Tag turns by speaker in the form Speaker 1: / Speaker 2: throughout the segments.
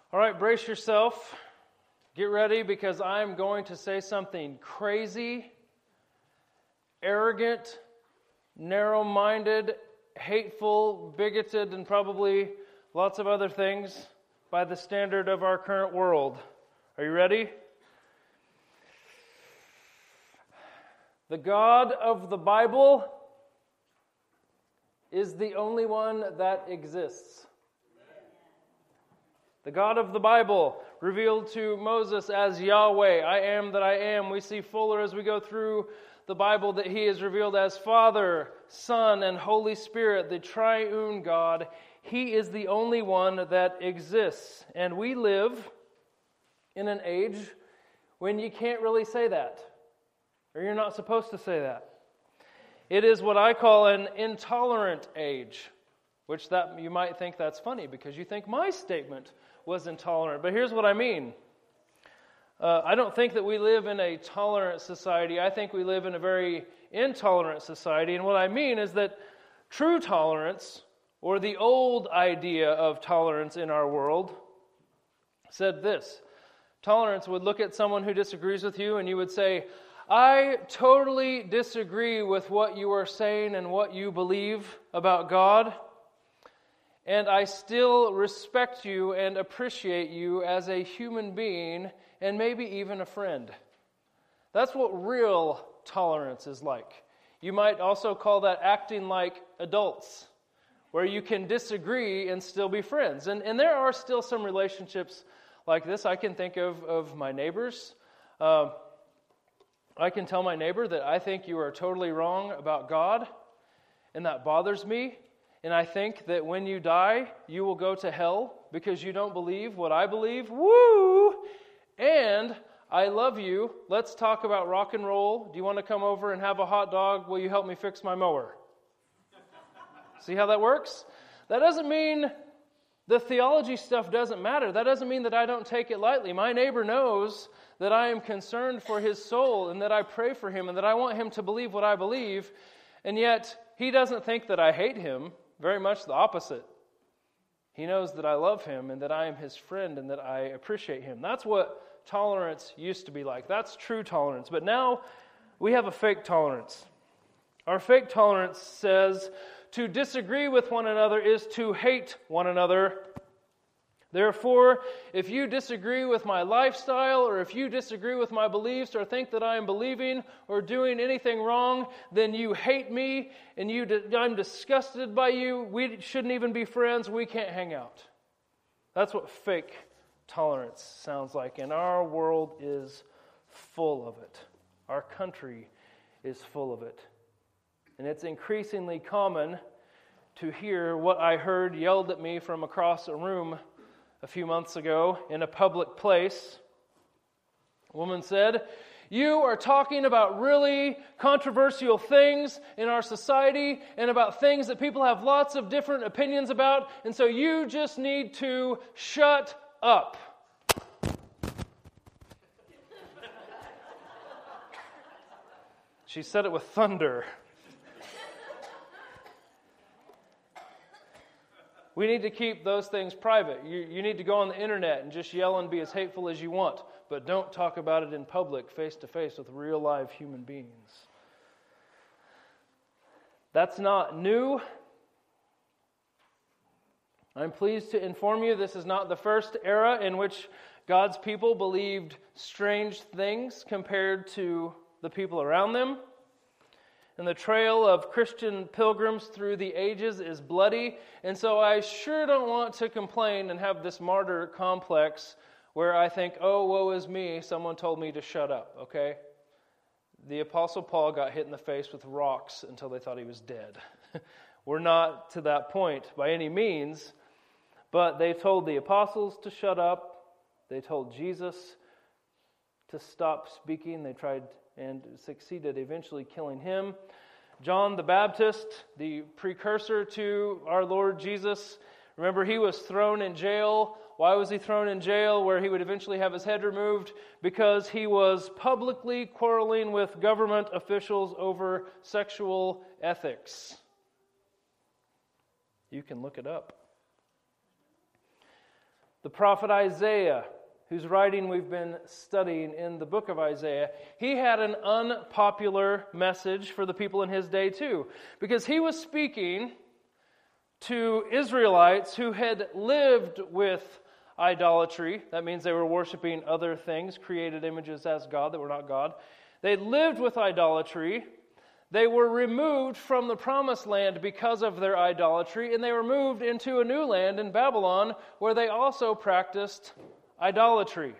Speaker 1: All right, brace yourself. Get ready because I'm going to say something crazy, arrogant, narrow-minded, hateful, bigoted, and probably lots of other things by the standard of our current world. Are you ready? The God of the Bible is the only one that exists. The God of the Bible, revealed to Moses as Yahweh, I am that I am. We see fuller as we go through the Bible that He is revealed as Father, Son, and Holy Spirit, the triune God. He is the only one that exists. And we live in an age when you can't really say that, or you're not supposed to say that. It is what I call an intolerant age, which that you might think that's funny because you think my statement was intolerant. But here's what I mean. I don't think that we live in a tolerant society. I think we live in a very intolerant society. And what I mean is that true tolerance, or the old idea of tolerance in our world, said this. Tolerance would look at someone who disagrees with you and you would say, I totally disagree with what you are saying and what you believe about God, and I still respect you and appreciate you as a human being and maybe even a friend. That's what real tolerance is like. You might also call that acting like adults, where you can disagree and still be friends. And there are still some relationships like this. I can think of my neighbors. I can tell my neighbor that I think you are totally wrong about God, and that bothers me. And I think that when you die, you will go to hell because you don't believe what I believe. Woo! And I love you. Let's talk about rock and roll. Do you want to come over and have a hot dog? Will you help me fix my mower? See how that works? That doesn't mean the theology stuff doesn't matter. That doesn't mean that I don't take it lightly. My neighbor knows that I am concerned for his soul and that I pray for him and that I want him to believe what I believe. And yet, he doesn't think that I hate him. Very much the opposite. He knows that I love him and that I am his friend and that I appreciate him. That's what tolerance used to be like. That's true tolerance. But now we have a fake tolerance. Our fake tolerance says to disagree with one another is to hate one another. Therefore, if you disagree with my lifestyle, or if you disagree with my beliefs, or think that I am believing or doing anything wrong, then you hate me, and I'm disgusted by you. We shouldn't even be friends. We can't hang out. That's what fake tolerance sounds like, and our world is full of it. Our country is full of it. And it's increasingly common to hear what I heard yelled at me from across a room a few months ago in a public place. A woman said, you are talking about really controversial things in our society and about things that people have lots of different opinions about, and so you just need to shut up. She said it with thunder. We need to keep those things private. You need to go on the internet and just yell and be as hateful as you want, but don't talk about it in public, face-to-face with real live human beings. That's not new. I'm pleased to inform you this is not the first era in which God's people believed strange things compared to the people around them. And the trail of Christian pilgrims through the ages is bloody. And so I sure don't want to complain and have this martyr complex where I think, oh, woe is me, someone told me to shut up, okay? The Apostle Paul got hit in the face with rocks until they thought he was dead. We're not to that point by any means, but they told the apostles to shut up. They told Jesus to stop speaking. They tried and succeeded eventually killing him. John the Baptist, the precursor to our Lord Jesus, remember he was thrown in jail. Why was he thrown in jail where he would eventually have his head removed? Because he was publicly quarreling with government officials over sexual ethics. You can look it up. The prophet Isaiah, whose writing we've been studying in the book of Isaiah, he had an unpopular message for the people in his day too, because he was speaking to Israelites who had lived with idolatry. That means they were worshiping other things, created images as God that were not God. They lived with idolatry. They were removed from the promised land because of their idolatry, and they were moved into a new land in Babylon where they also practiced idolatry.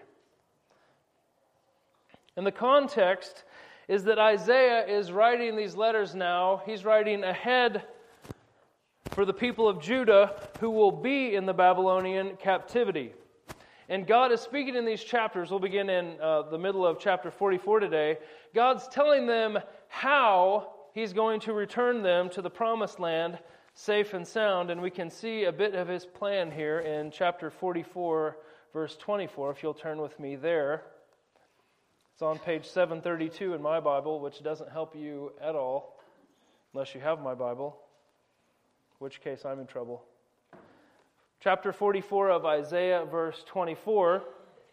Speaker 1: And the context is that Isaiah is writing these letters now. He's writing ahead for the people of Judah who will be in the Babylonian captivity. And God is speaking in these chapters. We'll begin in the middle of chapter 44 today. God's telling them how He's going to return them to the promised land safe and sound. And we can see a bit of His plan here in chapter 44, verse 24, if you'll turn with me there. It's on page 732 in my Bible, which doesn't help you at all, unless you have my Bible, in which case I'm in trouble. Chapter 44 of Isaiah, verse 24,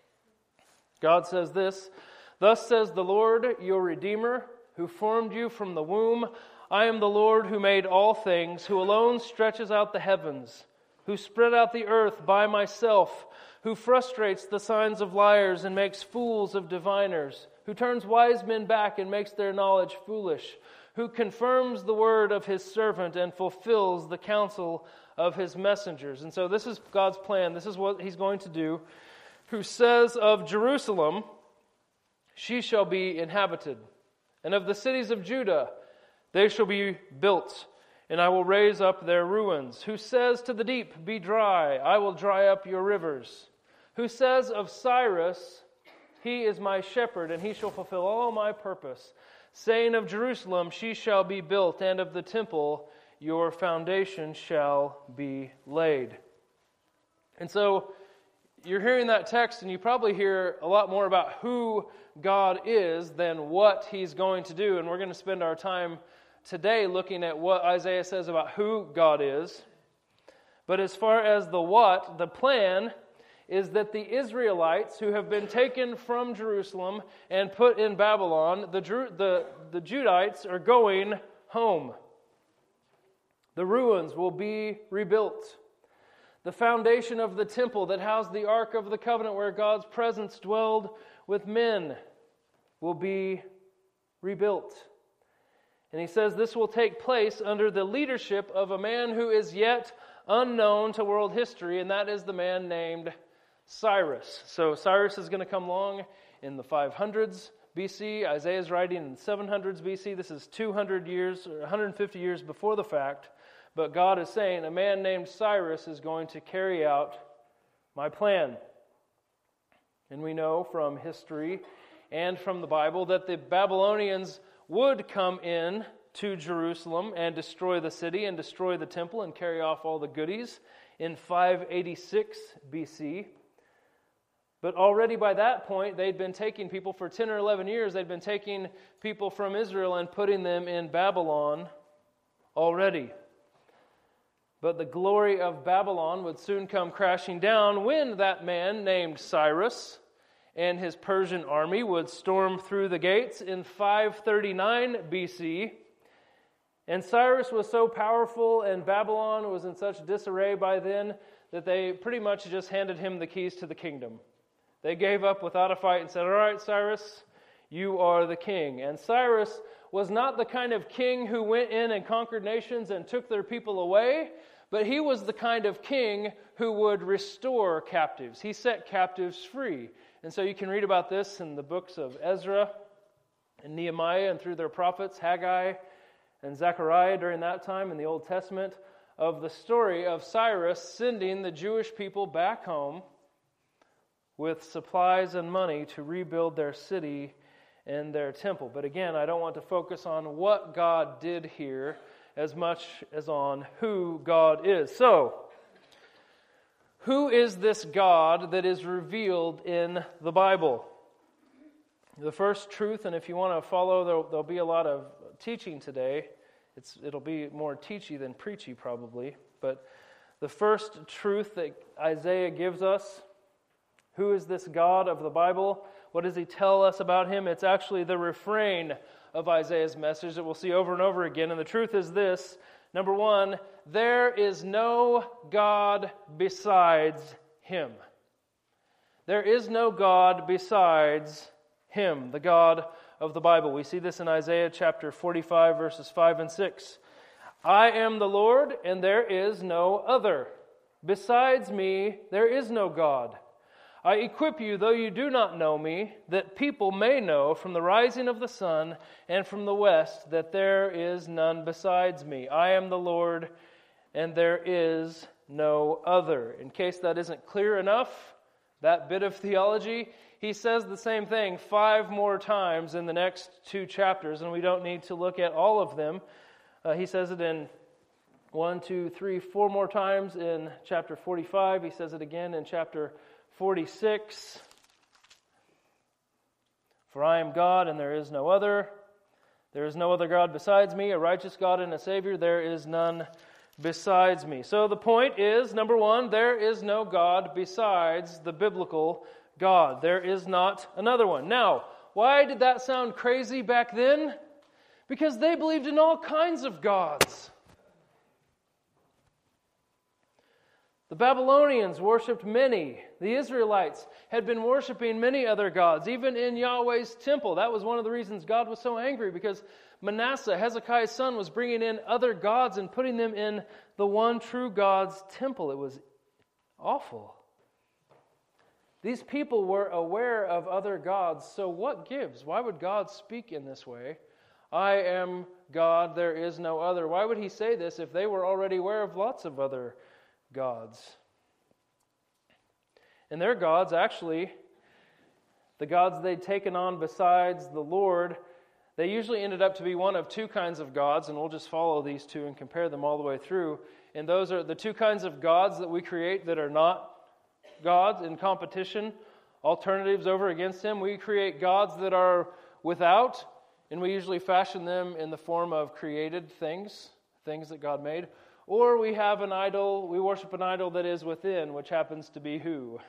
Speaker 1: God says this, "Thus says the Lord, your Redeemer, who formed you from the womb. I am the Lord who made all things, who alone stretches out the heavens, who spread out the earth by myself, who frustrates the signs of liars and makes fools of diviners, who turns wise men back and makes their knowledge foolish, who confirms the word of His servant and fulfills the counsel of His messengers." And so this is God's plan. This is what He's going to do. Who says of Jerusalem, "She shall be inhabited, and of the cities of Judah, they shall be built, and I will raise up their ruins." Who says to the deep, "Be dry, I will dry up your rivers." Who says of Cyrus, "He is my shepherd, and he shall fulfill all my purpose." Saying of Jerusalem, "She shall be built," and of the temple, "Your foundation shall be laid." And so you're hearing that text, and you probably hear a lot more about who God is than what He's going to do. And we're going to spend our time today looking at what Isaiah says about who God is. But as far as the what, the plan is that the Israelites who have been taken from Jerusalem and put in Babylon, the Judites are going home. The ruins will be rebuilt. The foundation of the temple that housed the Ark of the Covenant where God's presence dwelled with men will be rebuilt. And he says this will take place under the leadership of a man who is yet unknown to world history, and that is the man named Cyrus. So Cyrus is going to come along in the 500s BC. Isaiah is writing in the 700s BC. This is 200 years, or 150 years before the fact. But God is saying a man named Cyrus is going to carry out my plan. And we know from history and from the Bible that the Babylonians would come in to Jerusalem and destroy the city and destroy the temple and carry off all the goodies in 586 BC. But already by that point, they'd been taking people for 10 or 11 years. They'd been taking people from Israel and putting them in Babylon already. But the glory of Babylon would soon come crashing down when that man named Cyrus and his Persian army would storm through the gates in 539 BC. And Cyrus was so powerful and Babylon was in such disarray by then that they pretty much just handed him the keys to the kingdom. They gave up without a fight and said, "All right, Cyrus, you are the king." And Cyrus was not the kind of king who went in and conquered nations and took their people away, but he was the kind of king who would restore captives. He set captives free. And so you can read about this in the books of Ezra and Nehemiah and through their prophets, Haggai and Zechariah during that time in the Old Testament, of the story of Cyrus sending the Jewish people back home with supplies and money to rebuild their city and their temple. But again, I don't want to focus on what God did here as much as on who God is. So, who is this God that is revealed in the Bible? The first truth, and if you want to follow, there'll be a lot of teaching today. It'll be more teachy than preachy probably. But The first truth that Isaiah gives us, who is this God of the Bible? What does he tell us about him? It's actually the refrain of Isaiah's message that we'll see over and over again. And the truth is this. Number one, there is no God besides him. There is no God besides him, the God of the Bible. We see this in Isaiah chapter 45, verses 5 and 6. I am the Lord, and there is no other. Besides me, there is no God. I equip you, though you do not know me, that people may know from the rising of the sun and from the west that there is none besides me. I am the Lord, and there is no other. In case that isn't clear enough, that bit of theology, he says the same thing 5 more times in the next 2 chapters, and we don't need to look at all of them. He says it in 1, 2, 3, 4 more times in chapter 45. He says it again in chapter 46. For I am God and there is no other. There is no other God besides me, a righteous God and a Savior. There is none besides me. So the point is, number one, there is no God besides the biblical God. There is not another one. Now, why did that sound crazy back then? Because they believed in all kinds of gods. The Babylonians worshipped many. The Israelites had been worshiping many other gods, even in Yahweh's temple. That was one of the reasons God was so angry, because Manasseh, Hezekiah's son, was bringing in other gods and putting them in the one true God's temple. It was awful. These people were aware of other gods, so what gives? Why would God speak in this way? I am God, there is no other. Why would he say this if they were already aware of lots of other gods? And their gods, actually, the gods they'd taken on besides the Lord, they usually ended up to be one of 2 kinds of gods, and we'll just follow these 2 and compare them all the way through. And those are the 2 kinds of gods that we create that are not gods in competition, alternatives over against him. We create gods that are without, and we usually fashion them in the form of created things that God made. Or we have an idol, we worship an idol that is within, which happens to be who?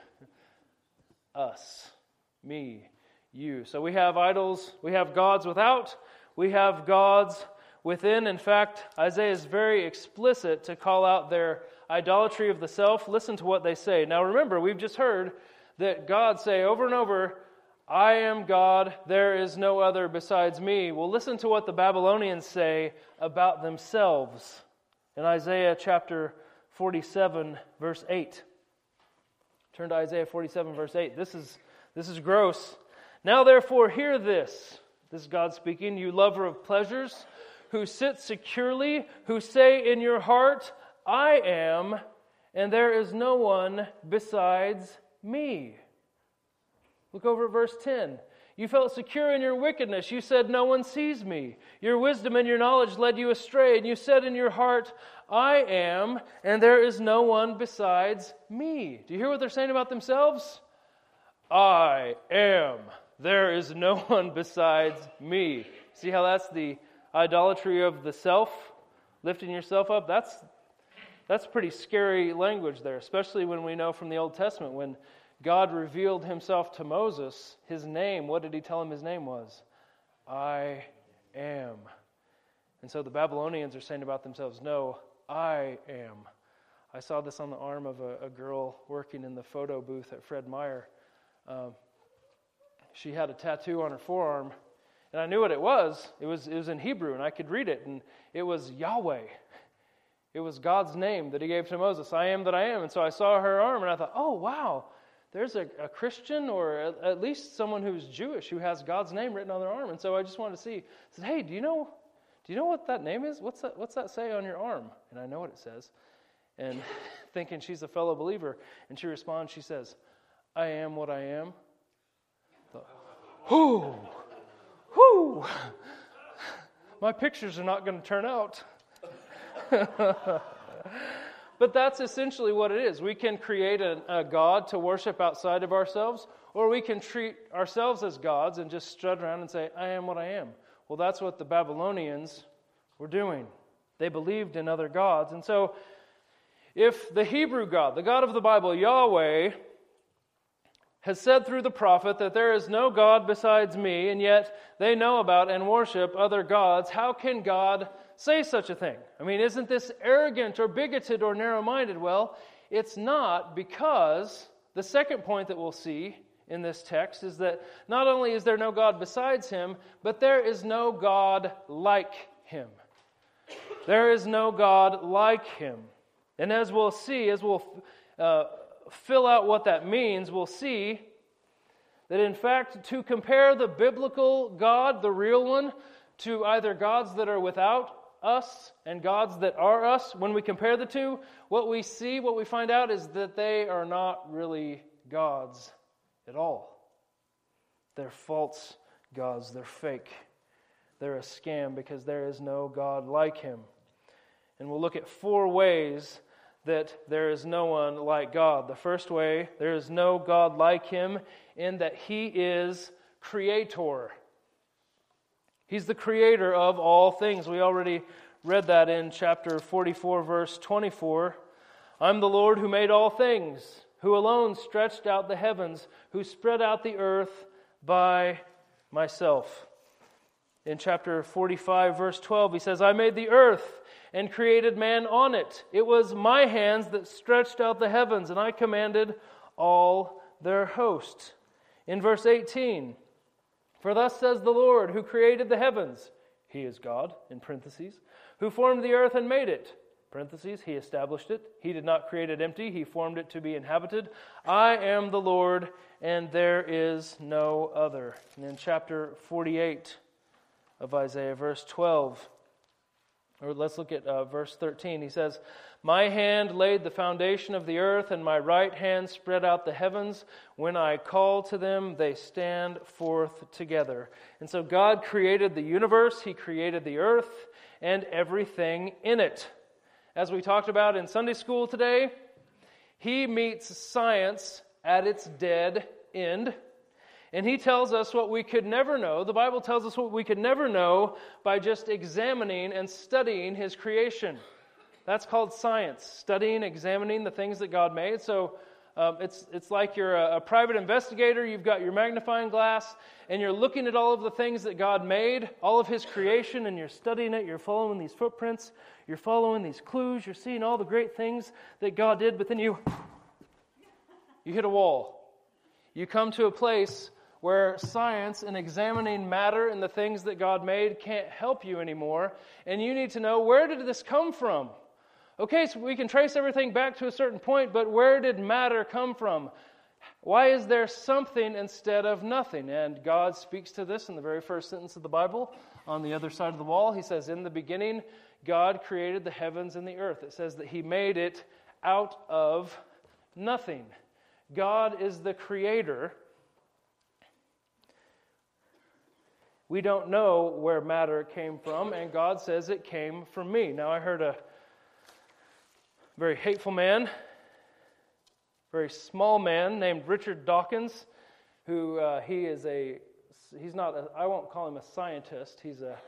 Speaker 1: Us. Me. You. So we have idols, we have gods without, we have gods within. In fact, Isaiah is very explicit to call out their idolatry of the self. Listen to what they say. Now remember, we've just heard that God say over and over, I am God, there is no other besides me. Well, listen to what the Babylonians say about themselves. In Isaiah chapter 47, verse 8. Turn to Isaiah 47, verse 8. This is gross. Now therefore hear this. This is God speaking. You lover of pleasures, who sit securely, who say in your heart, I am, and there is no one besides me. Look over at verse 10. You felt secure in your wickedness. You said, no one sees me. Your wisdom and your knowledge led you astray. And you said in your heart, I am, and there is no one besides me. Do you hear what they're saying about themselves? I am. There is no one besides me. See how that's the idolatry of the self? Lifting yourself up? That's pretty scary language there, especially when we know from the Old Testament when God revealed himself to Moses, his name, what did he tell him his name was? I am. And so the Babylonians are saying about themselves, no, I am. I saw this on the arm of a girl working in the photo booth at Fred Meyer. She had a tattoo on her forearm, and I knew what it was. It was in Hebrew, and I could read it, and it was Yahweh. It was God's name that he gave to Moses. I am that I am. And so I saw her arm, and I thought, oh, wow. There's a Christian, or at least someone who's Jewish, who has God's name written on their arm. And so I just wanted to see. I said, hey, do you know what that name is? What's that say on your arm? And I know what it says. And thinking she's a fellow believer. And she responds, she says, I am what I am. Whoo! Whoo! My pictures are not going to turn out. But that's essentially what it is. We can create a God to worship outside of ourselves, or we can treat ourselves as gods and just strut around and say, I am what I am. Well, that's what the Babylonians were doing. They believed in other gods. And so If the Hebrew God, the God of the Bible, Yahweh, has said through the prophet that there is no God besides me, and yet they know about and worship other gods, how can God say such a thing? I mean, isn't this arrogant or bigoted or narrow-minded? Well, it's not, because the second point that we'll see in this text is that not only is there no God besides him, but there is no God like him. There is no God like him. And as we'll see, as we'll fill out what that means, we'll see that in fact, to compare the biblical God, the real one, to either gods that are without us and gods that are us, when we compare the two, what we see, what we find out is that they are not really gods at all. They're false gods. They're fake. They're a scam because there is no God like him. And we'll look at 4 ways that there is no one like God. The first way, there is no God like him in that he is creator. He's the creator of all things. We already read that in chapter 44, verse 24. I'm the Lord who made all things, who alone stretched out the heavens, who spread out the earth by myself. In chapter 45, verse 12, he says, I made the earth and created man on it. It was my hands that stretched out the heavens, and I commanded all their host. In verse 18, for thus says the Lord, who created the heavens, he is God, in parentheses, who formed the earth and made it, parentheses, he established it. He did not create it empty, he formed it to be inhabited. I am the Lord, and there is no other. And in chapter 48 of Isaiah, verse 12, or let's look at verse 13. He says, my hand laid the foundation of the earth, and my right hand spread out the heavens. When I call to them, they stand forth together. And so God created the universe. He created the earth and everything in it. As we talked about in Sunday school today, he meets science at its dead end. And he tells us what we could never know. The Bible tells us what we could never know by just examining and studying his creation. That's called science, studying, examining the things that God made. So it's like you're a private investigator. You've got your magnifying glass, and you're looking at all of the things that God made, all of his creation, and you're studying it. You're following these footprints. You're following these clues. You're seeing all the great things that God did, but then you hit a wall. You come to a place where science and examining matter and the things that God made can't help you anymore, and you need to know, where did this come from? Okay, so we can trace everything back to a certain point, but where did matter come from? Why is there something instead of nothing? And God speaks to this in the very first sentence of the Bible. On the other side of the wall, he says, in the beginning, God created the heavens and the earth. It says that he made it out of nothing. God is the creator. We don't know where matter came from, and God says it came from me. Now, I heard a very hateful man, very small man named Richard Dawkins, who he's not, I won't call him a scientist.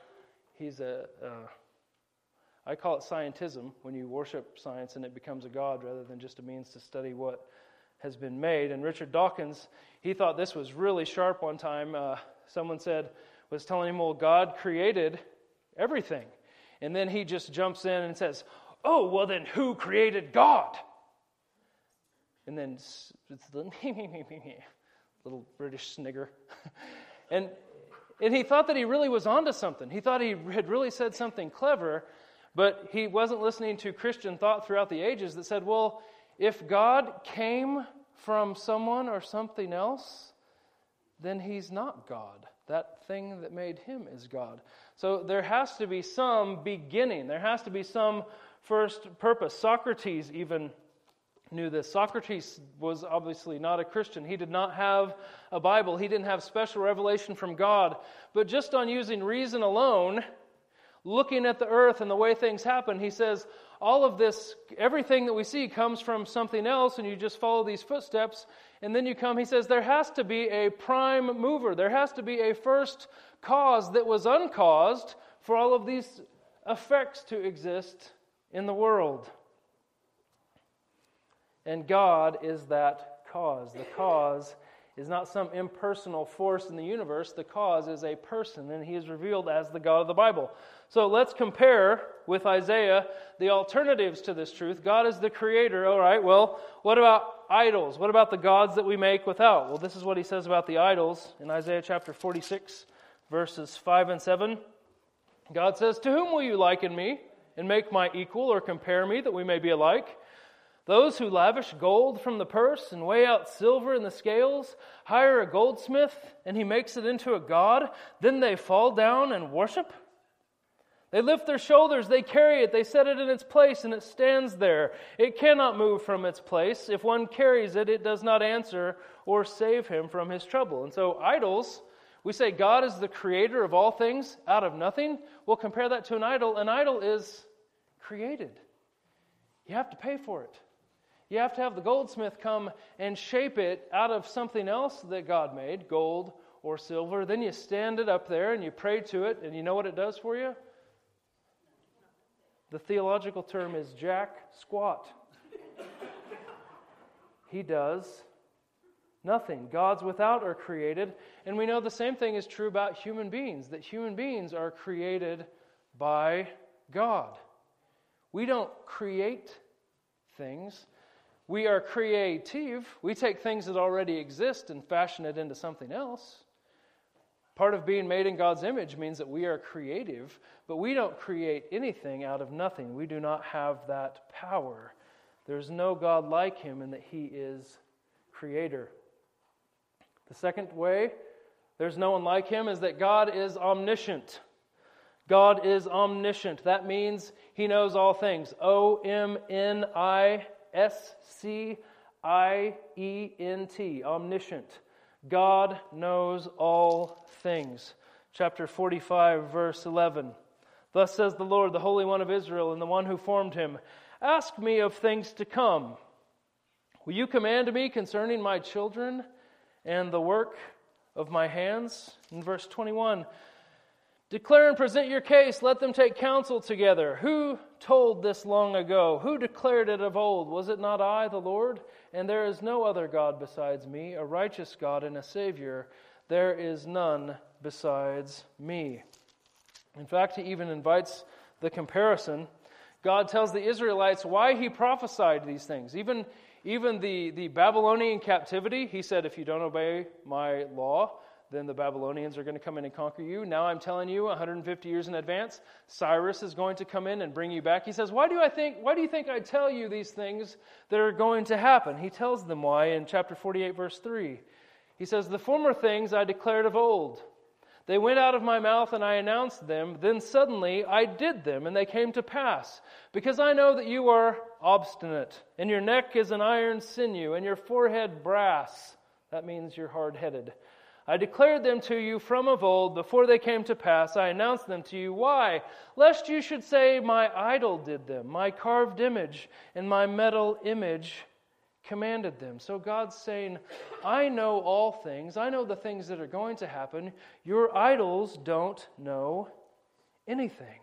Speaker 1: I call it scientism, when you worship science and it becomes a god rather than just a means to study what has been made. And Richard Dawkins, he thought this was really sharp one time. Someone was telling him, well, God created everything. And then he just jumps in and says, oh, well then who created God? And then it's the little British snigger. and he thought that he really was onto something. He thought he had really said something clever, but he wasn't listening to Christian thought throughout the ages that said, well, if God came from someone or something else, then he's not God. That thing that made him is God. So there has to be some beginning. There has to be some first purpose. Socrates even knew this. Socrates was obviously not a Christian. He did not have a Bible. He didn't have special revelation from God. But just on using reason alone, looking at the earth and the way things happen, he says, all of this, everything that we see comes from something else, and you just follow these footsteps, and then you come, he says, there has to be a prime mover. There has to be a first cause that was uncaused for all of these effects to exist in the world. And God is that cause. The cause is not some impersonal force in the universe. The cause is a person, and He is revealed as the God of the Bible. So let's compare with Isaiah the alternatives to this truth. God is the creator. All right, well, what about idols? What about the gods that we make without? Well, this is what He says about the idols in Isaiah chapter 46, verses 5 and 7. God says, "To whom will you liken me and make my equal or compare me that we may be alike? Those who lavish gold from the purse and weigh out silver in the scales, hire a goldsmith and he makes it into a god, then they fall down and worship? They lift their shoulders, they carry it, they set it in its place, and it stands there. It cannot move from its place. If one carries it, it does not answer or save him from his trouble." And so idols, we say God is the creator of all things out of nothing. We'll compare that to an idol. An idol is created. You have to pay for it. You have to have the goldsmith come and shape it out of something else that God made, gold or silver. Then you stand it up there and you pray to it, and you know what it does for you? The theological term is jack squat. He does nothing. Gods without are created, and we know the same thing is true about human beings, that human beings are created by God. We don't create things. We are creative. We take things that already exist and fashion it into something else. Part of being made in God's image means that we are creative, but we don't create anything out of nothing. We do not have that power. There's no God like Him in that He is creator. The second way there's no one like Him is that God is omniscient. God is omniscient. That means He knows all things. OMNISCIENT. Omniscient. God knows all things. Chapter 45, verse 11. "Thus says the Lord, the Holy One of Israel, and the one who formed Him, ask me of things to come. Will you command me concerning my children and the work of my hands?" In verse 21, "Declare and present your case. Let them take counsel together. Who told this long ago? Who declared it of old? Was it not I, the Lord? And there is no other God besides me, a righteous God and a Savior. There is none besides me." In fact, He even invites the comparison. God tells the Israelites why He prophesied these things. Even the Babylonian captivity, He said, if you don't obey my law, then the Babylonians are going to come in and conquer you. Now I'm telling you 150 years in advance, Cyrus is going to come in and bring you back. He says, why do you think I tell you these things that are going to happen? He tells them why in chapter 48, verse 3. He says, "The former things I declared of old. They went out of my mouth and I announced them. Then suddenly I did them and they came to pass. Because I know that you are obstinate, and your neck is an iron sinew, and your forehead brass." That means you're hard-headed. "I declared them to you from of old, before they came to pass. I announced them to you. Why? Lest you should say, my idol did them, my carved image and my metal image commanded them." So God's saying, I know all things. I know the things that are going to happen. Your idols don't know anything.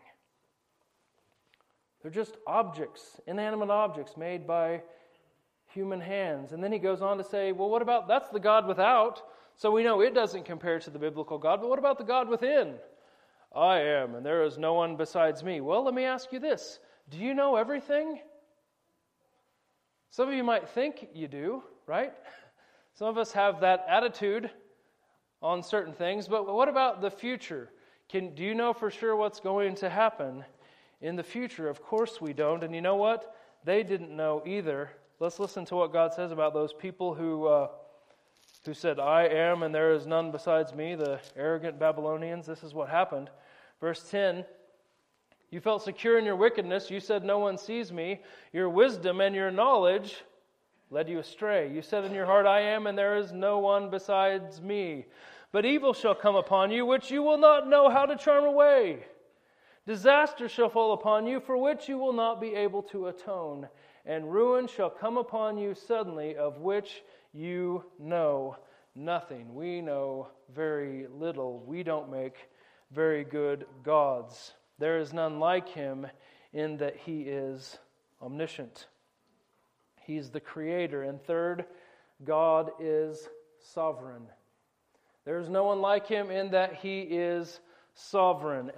Speaker 1: They're just objects, inanimate objects made by human hands. And then He goes on to say, well, what about, that's the God without. So we know it doesn't compare to the biblical God, but what about the God within? "I am, and there is no one besides me." Well, let me ask you this. Do you know everything? Some of you might think you do, right? Some of us have that attitude on certain things, but what about the future? Do you know for sure what's going to happen in the future? Of course we don't, and you know what? They didn't know either. Let's listen to what God says about those people who said, "I am, and there is none besides me," the arrogant Babylonians. This is what happened. Verse 10, "You felt secure in your wickedness. You said, 'No one sees me.' Your wisdom and your knowledge led you astray. You said in your heart, 'I am, and there is no one besides me.' But evil shall come upon you, which you will not know how to charm away. Disaster shall fall upon you, for which you will not be able to atone. And ruin shall come upon you suddenly, of which you know nothing." We know very little. We don't make very good gods. There is none like Him in that He is omniscient. He's the creator. And third, God is sovereign. There's no one like Him in that He is sovereign.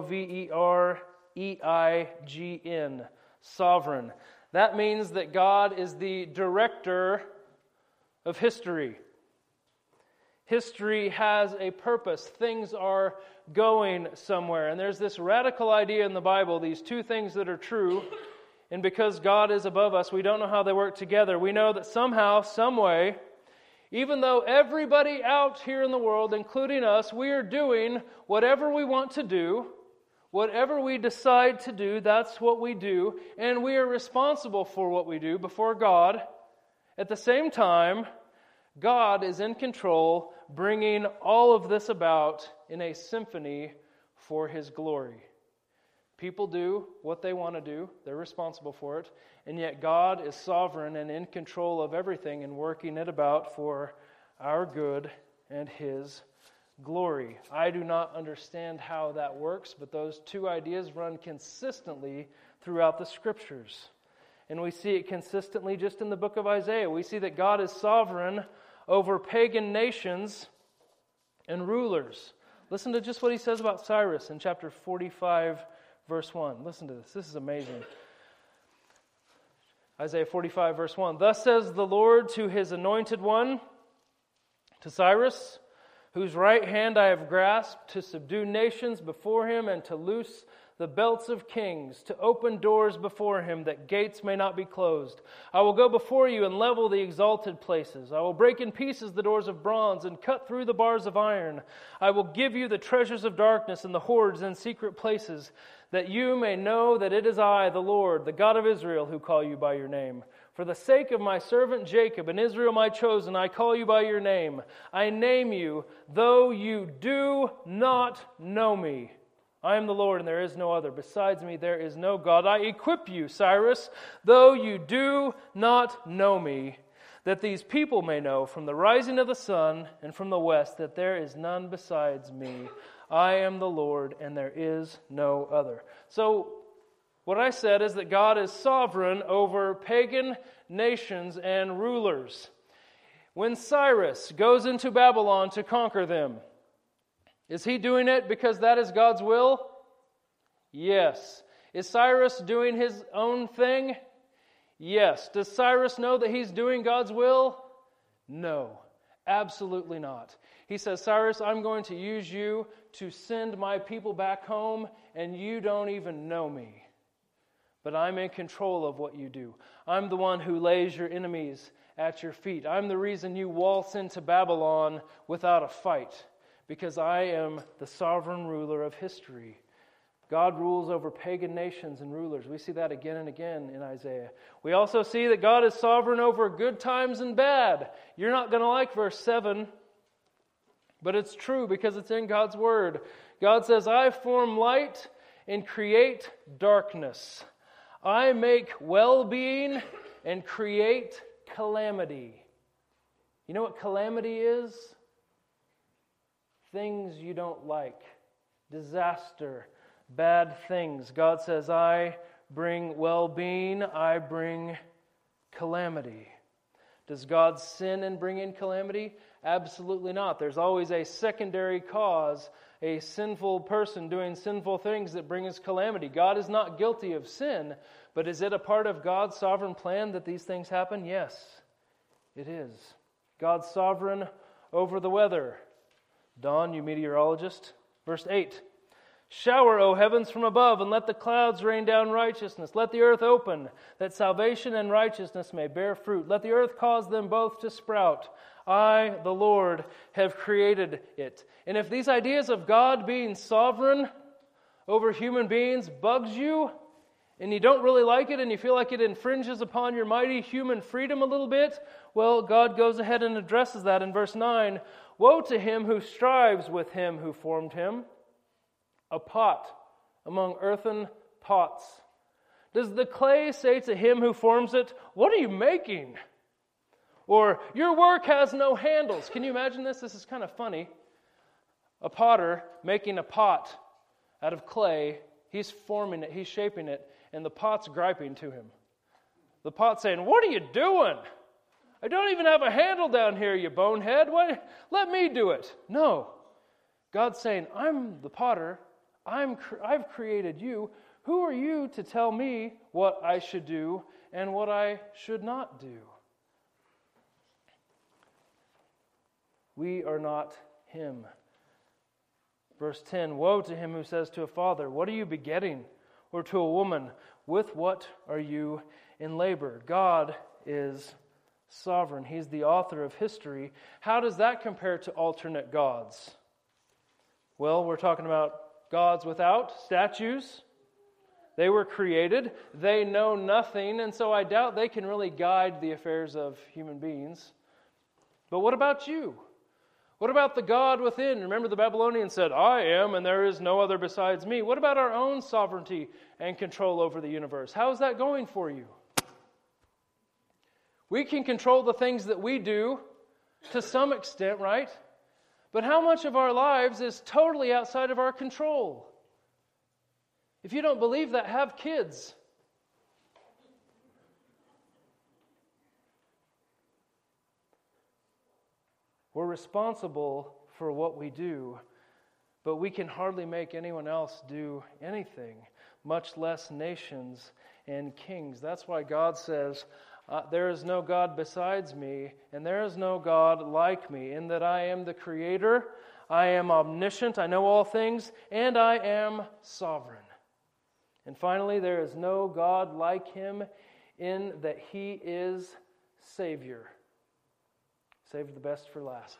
Speaker 1: S-O-V-E-R-E-I-G-N. Sovereign. That means that God is the director of history. History has a purpose. Things are going somewhere. And there's this radical idea in the Bible, these two things that are true. And because God is above us, we don't know how they work together. We know that somehow, some way, even though everybody out here in the world, including us, we are doing whatever we want to do, whatever we decide to do, that's what we do. And we are responsible for what we do before God. At the same time, God is in control, bringing all of this about in a symphony for His glory. People do what they want to do. They're responsible for it. And yet God is sovereign and in control of everything and working it about for our good and His glory. I do not understand how that works, but those two ideas run consistently throughout the Scriptures. And we see it consistently just in the book of Isaiah. We see that God is sovereign over pagan nations and rulers. Listen to just what He says about Cyrus in chapter 45, verse 1. Listen to this. This is amazing. Isaiah 45, verse 1. Thus says the Lord to His anointed one, to Cyrus, whose right hand I have grasped, to subdue nations before him and to loose the belts of kings, to open doors before him, that gates may not be closed. I will go before you and level the exalted places. I will break in pieces the doors of bronze and cut through the bars of iron. I will give you the treasures of darkness and the hoards in secret places, that you may know that it is I, the Lord, the God of Israel, who call you by your name. For the sake of my servant Jacob and Israel my chosen, I call you by your name. I name you, though you do not know me. I am the Lord, and there is no other. Besides me, there is no God. I equip you, Cyrus, though you do not know me, that these people may know from the rising of the sun and from the west that there is none besides me. I am the Lord, and there is no other. So, what I said is that God is sovereign over pagan nations and rulers. When Cyrus goes into Babylon to conquer them, is he doing it because that is God's will? Yes. Is Cyrus doing his own thing? Yes. Does Cyrus know that he's doing God's will? No. Absolutely not. He says, Cyrus, I'm going to use you to send my people back home, and you don't even know me. But I'm in control of what you do. I'm the one who lays your enemies at your feet. I'm the reason you waltz into Babylon without a fight, because I am the sovereign ruler of history. God rules over pagan nations and rulers. We see that again and again in Isaiah. We also see that God is sovereign over good times and bad. You're not going to like verse 7, but it's true because it's in God's Word. God says, I form light and create darkness. I make well-being and create calamity. You know what calamity is? Things you don't like. Disaster. Bad things. God says, I bring well-being. I bring calamity. Does God sin and bring in calamity? Absolutely not. There's always a secondary cause, a sinful person doing sinful things that brings calamity. God is not guilty of sin, but is it a part of God's sovereign plan that these things happen? Yes, it is. God's sovereign over the weather. Don, you meteorologist. Verse 8. Shower, O heavens, from above, and let the clouds rain down righteousness. Let the earth open, that salvation and righteousness may bear fruit. Let the earth cause them both to sprout. I, the Lord, have created it. And if these ideas of God being sovereign over human beings bugs you, and you don't really like it, and you feel like it infringes upon your mighty human freedom a little bit, well, God goes ahead and addresses that in verse 9. Woe to him who strives with him who formed him, a pot among earthen pots. Does the clay say to him who forms it, what are you making? Or, your work has no handles. Can you imagine this? This is kind of funny. A potter making a pot out of clay. He's forming it, he's shaping it, and the pot's griping to him. The pot's saying, what are you doing? I don't even have a handle down here, you bonehead. What? Let me do it. No. God's saying, I'm the potter. I've created you. Who are you to tell me what I should do and what I should not do? We are not him. Verse 10, woe to him who says to a father, what are you begetting? Or to a woman, with what are you in labor? God is sovereign. He's the author of history. How does that compare to alternate gods? Well, we're talking about gods without statues. They were created. They know nothing, and so I doubt they can really guide the affairs of human beings. But what about you? What about the God within? Remember, the Babylonians said, I am, and there is no other besides me. What about our own sovereignty and control over the universe? How is that going for you? We can control the things that we do to some extent, right? But how much of our lives is totally outside of our control? If you don't believe that, have kids. We're responsible for what we do, but we can hardly make anyone else do anything, much less nations and kings. That's why God says, there is no God besides me, and there is no God like me, in that I am the Creator, I am omniscient, I know all things, and I am sovereign. And finally, there is no God like him in that he is Savior. Save the best for last.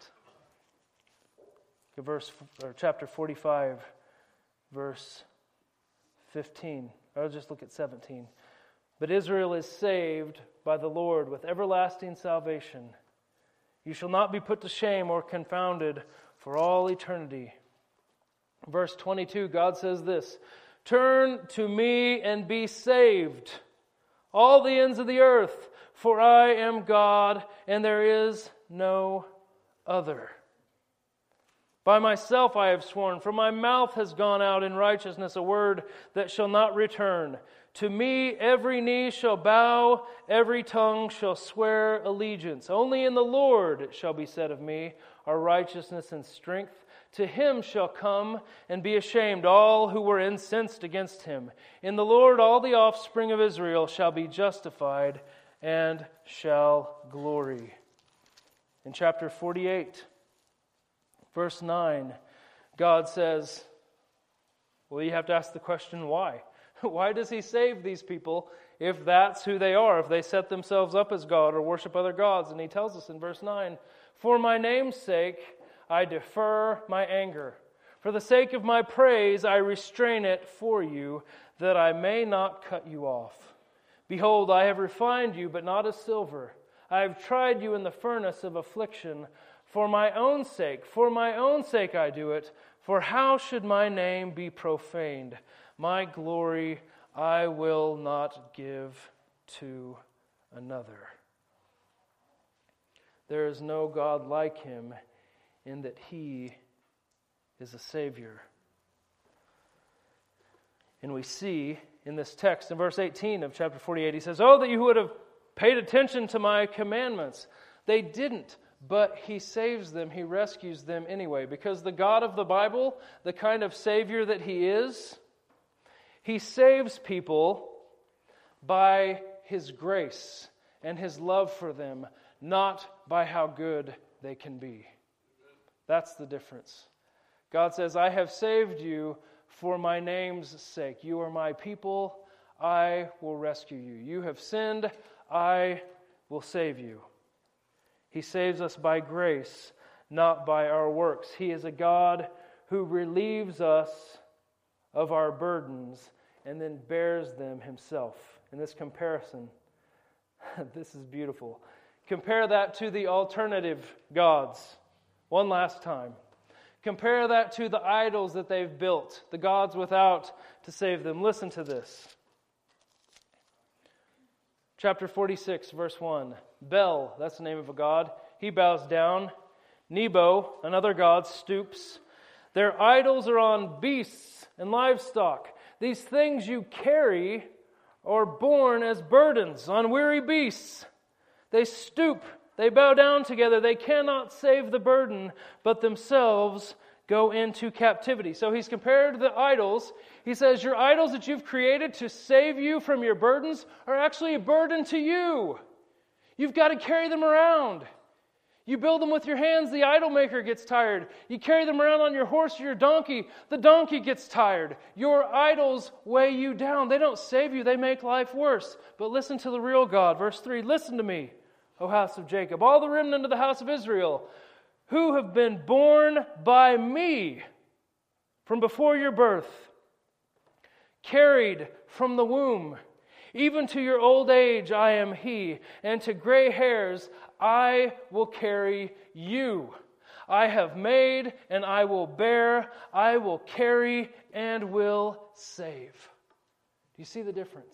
Speaker 1: Chapter 45, verse 15. I'll just look at 17. But Israel is saved by the Lord with everlasting salvation. You shall not be put to shame or confounded for all eternity. Verse 22, God says this, turn to me and be saved, all the ends of the earth, for I am God, and there is no other. By myself I have sworn, for my mouth has gone out in righteousness, a word that shall not return. To me every knee shall bow, every tongue shall swear allegiance. Only in the Lord it shall be said of me, are righteousness and strength. To him shall come and be ashamed all who were incensed against him. In the Lord all the offspring of Israel shall be justified and shall glory. In chapter 48, verse 9, God says, well, you have to ask the question, why? Why does he save these people if that's who they are, if they set themselves up as God or worship other gods? And he tells us in verse 9, for my name's sake I defer my anger. For the sake of my praise I restrain it for you, that I may not cut you off. Behold, I have refined you, but not as silver. I have tried you in the furnace of affliction. For my own sake I do it. For how should my name be profaned? My glory I will not give to another. There is no God like him in that he is a Savior. And we see in this text, in verse 18 of chapter 48, he says, oh, that you would have paid attention to my commandments. They didn't, but he saves them, he rescues them anyway. Because the God of the Bible, the kind of Savior that he is, he saves people by his grace and his love for them, not by how good they can be. That's the difference. God says, I have saved you for my name's sake. You are my people. I will rescue you. You have sinned. I will save you. He saves us by grace, not by our works. He is a God who relieves us of our burdens and then bears them himself. In this comparison, this is beautiful. Compare that to the alternative gods. One last time. Compare that to the idols that they've built, the gods without to save them. Listen to this. Chapter 46, verse 1. Bel, that's the name of a god, he bows down. Nebo, another god, stoops. Their idols are on beasts and livestock. These things you carry are borne as burdens on weary beasts. They stoop, they bow down together. They cannot save the burden, but themselves go into captivity. So he's compared the idols. He says, your idols that you've created to save you from your burdens are actually a burden to you. You've got to carry them around. You build them with your hands, the idol maker gets tired. You carry them around on your horse or your donkey, the donkey gets tired. Your idols weigh you down. They don't save you, they make life worse. But listen to the real God. Verse 3, listen to me, O house of Jacob, all the remnant of the house of Israel, who have been born by me from before your birth, carried from the womb. Even to your old age I am He, and to gray hairs I will carry you. I have made and I will bear, I will carry and will save. Do you see the difference?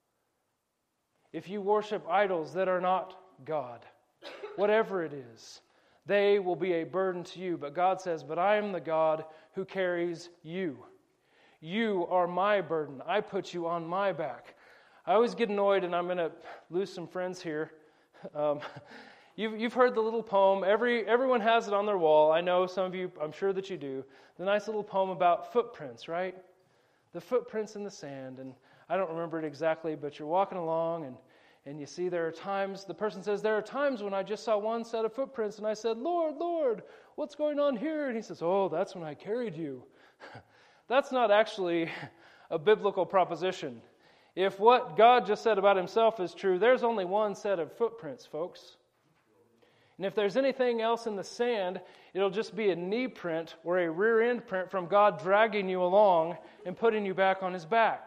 Speaker 1: If you worship idols that are not God, whatever it is, they will be a burden to you. But God says, but I am the God who carries you. You are my burden. I put you on my back. I always get annoyed, and I'm going to lose some friends here. You've heard the little poem. Everyone has it on their wall. I know some of you, I'm sure that you do. The nice little poem about footprints, right? The footprints in the sand. And I don't remember it exactly, but you're walking along, and you see there are times, the person says, there are times when I just saw one set of footprints, and I said, Lord, Lord, what's going on here? And he says, oh, that's when I carried you. That's not actually a biblical proposition. If what God just said about himself is true, there's only one set of footprints, folks. And if there's anything else in the sand, it'll just be a knee print or a rear end print from God dragging you along and putting you back on his back.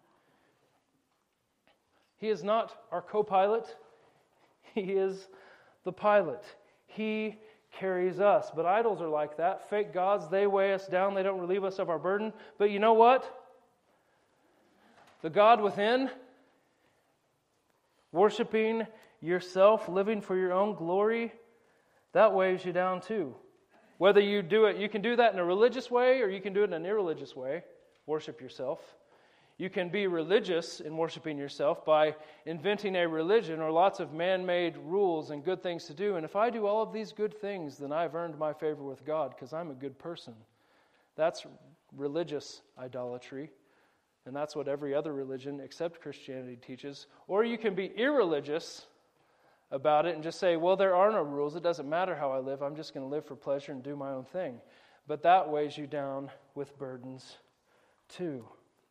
Speaker 1: He is not our co-pilot. He is the pilot. He carries us. But idols are like that. Fake gods, they weigh us down. They don't relieve us of our burden. But you know what? The God within, worshiping yourself, living for your own glory, that weighs you down too. Whether you do it, you can do that in a religious way or you can do it in an irreligious way. Worship yourself. You can be religious in worshiping yourself by inventing a religion or lots of man-made rules and good things to do. And if I do all of these good things, then I've earned my favor with God because I'm a good person. That's religious idolatry. And that's what every other religion except Christianity teaches. Or you can be irreligious about it and just say, well, there are no rules. It doesn't matter how I live. I'm just going to live for pleasure and do my own thing. But that weighs you down with burdens too.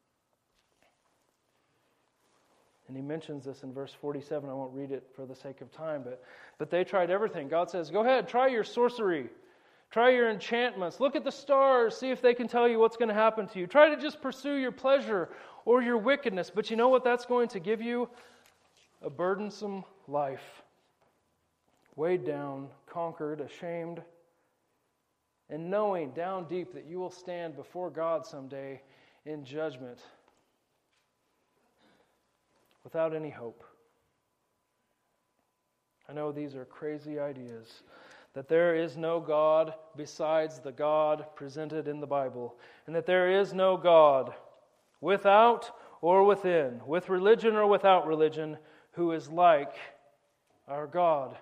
Speaker 1: And he mentions this in verse 47. I won't read it for the sake of time. But they tried everything. God says, go ahead, try your sorcery. Try your enchantments. Look at the stars. See if they can tell you what's going to happen to you. Try to just pursue your pleasure or your wickedness. But you know what that's going to give you? A burdensome life. Weighed down, conquered, ashamed, and knowing down deep that you will stand before God someday in judgment without any hope. I know these are crazy ideas. That there is no God besides the God presented in the Bible, and that there is no God without or within, with religion or without religion, who is like our God.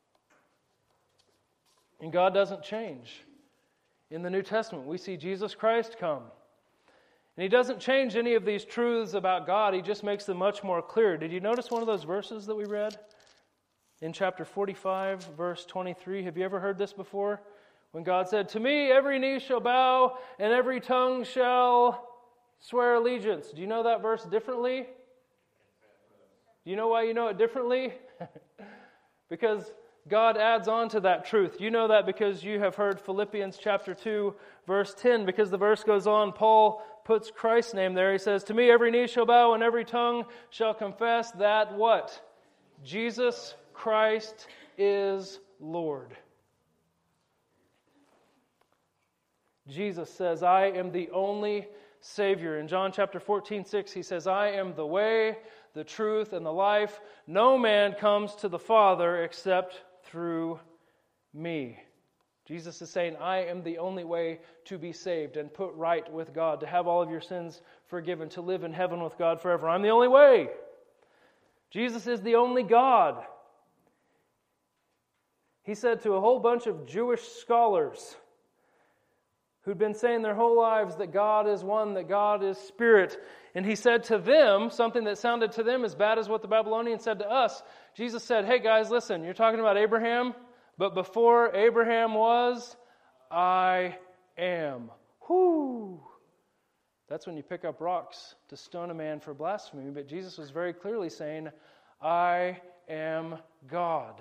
Speaker 1: And God doesn't change. In the New Testament, we see Jesus Christ come. And He doesn't change any of these truths about God. He just makes them much more clear. Did you notice one of those verses that we read? In chapter 45, verse 23, have you ever heard this before? When God said, to me every knee shall bow and every tongue shall swear allegiance. Do you know that verse differently? Do you know why you know it differently? Because God adds on to that truth. You know that because you have heard Philippians chapter 2, verse 10, because the verse goes on, Paul puts Christ's name there. He says, to me every knee shall bow and every tongue shall confess that what? Jesus Christ is Lord. Jesus says, I am the only Savior. In John chapter 14:6, He says, I am the way, the truth, and the life. No man comes to the Father except through me. Jesus is saying, I am the only way to be saved and put right with God, to have all of your sins forgiven, to live in heaven with God forever. I'm the only way. Jesus is the only God. He said to a whole bunch of Jewish scholars who'd been saying their whole lives that God is one, that God is spirit. And he said to them something that sounded to them as bad as what the Babylonians said to us. Jesus said, hey guys, listen, you're talking about Abraham, but before Abraham was, I am. Whoo! That's when you pick up rocks to stone a man for blasphemy. But Jesus was very clearly saying, I am God.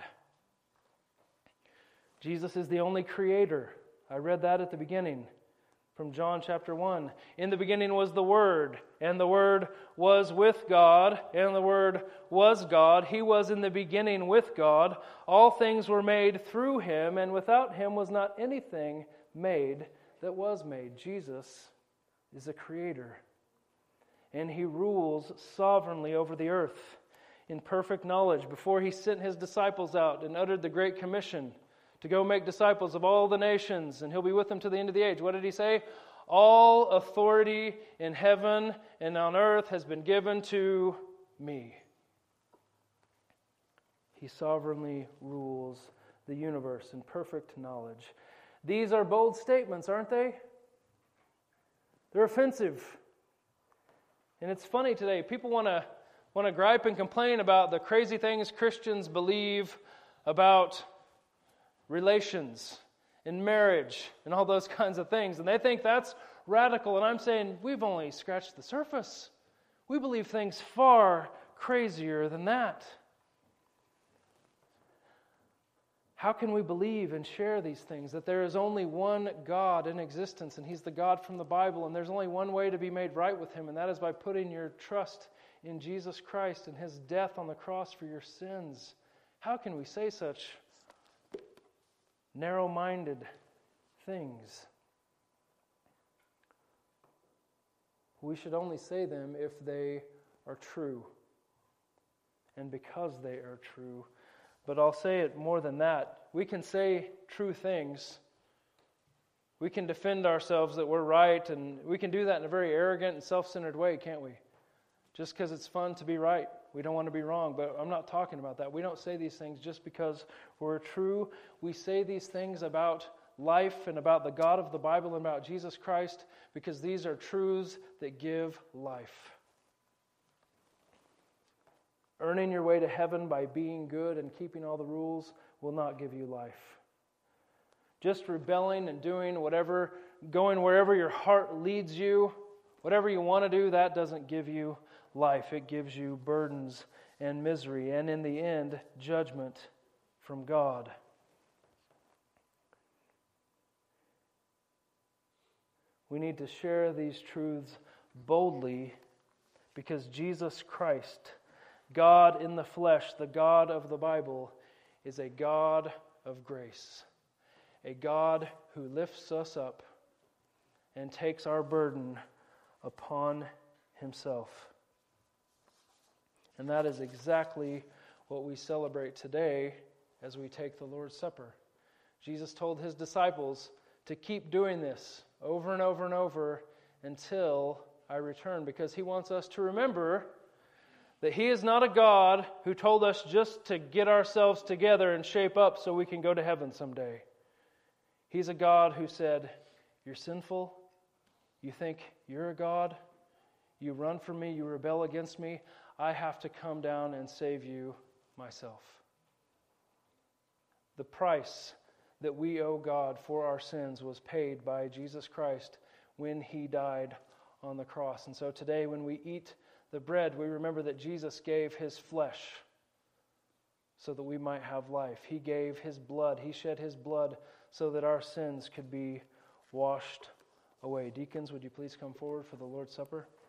Speaker 1: Jesus is the only creator. I read that at the beginning from John chapter 1. In the beginning was the Word, and the Word was with God, and the Word was God. He was in the beginning with God. All things were made through Him, and without Him was not anything made that was made. Jesus is a creator, and He rules sovereignly over the earth in perfect knowledge. Before He sent His disciples out and uttered the Great Commission to go make disciples of all the nations, and He'll be with them to the end of the age. What did He say? All authority in heaven and on earth has been given to me. He sovereignly rules the universe in perfect knowledge. These are bold statements, aren't they? They're offensive. And it's funny today. People want to gripe and complain about the crazy things Christians believe about relations and marriage and all those kinds of things. And they think that's radical. And I'm saying we've only scratched the surface. We believe things far crazier than that. How can we believe and share these things? That there is only one God in existence, and He's the God from the Bible, and there's only one way to be made right with Him, and that is by putting your trust in Jesus Christ and His death on the cross for your sins. How can we say such narrow-minded things? We should only say them if they are true, and because they are true. But I'll say it more than that. We can say true things. We can defend ourselves that we're right, and we can do that in a very arrogant and self-centered way, can't we? Just because it's fun to be right. We don't want to be wrong, but I'm not talking about that. We don't say these things just because we're true. We say these things about life and about the God of the Bible and about Jesus Christ because these are truths that give life. Earning your way to heaven by being good and keeping all the rules will not give you life. Just rebelling and doing whatever, going wherever your heart leads you, whatever you want to do, that doesn't give you life. It gives you burdens and misery, and in the end, judgment from God. We need to share these truths boldly because Jesus Christ, God in the flesh, the God of the Bible, is a God of grace, a God who lifts us up and takes our burden upon Himself. And that is exactly what we celebrate today as we take the Lord's Supper. Jesus told His disciples to keep doing this over and over and over until I return, because He wants us to remember that He is not a God who told us just to get ourselves together and shape up so we can go to heaven someday. He's a God who said, you're sinful, you think you're a God, you run from me, you rebel against me, I have to come down and save you myself. The price that we owe God for our sins was paid by Jesus Christ when He died on the cross. And so today when we eat the bread, we remember that Jesus gave His flesh so that we might have life. He gave His blood. He shed His blood so that our sins could be washed away. Deacons, would you please come forward for the Lord's Supper?